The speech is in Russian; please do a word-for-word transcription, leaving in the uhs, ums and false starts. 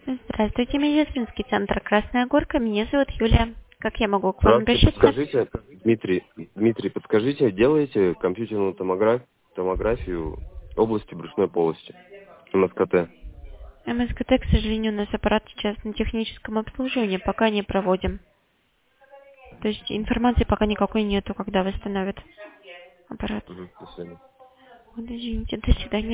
Здравствуйте, медицинский центр «Красная Горка». Меня зовут Юлия. Как я могу к вам Здравствуйте, обращаться? подскажите, Дмитрий, Дмитрий, подскажите, делаете компьютерную томограф- томографию области брюшной полости, эм эс ка тэ? МСКТ, к сожалению, у нас аппарат сейчас на техническом обслуживании, пока не проводим. То есть информации пока никакой нету, когда восстановят аппарат. Мгм, до свидания. Вот, извините, до свидания.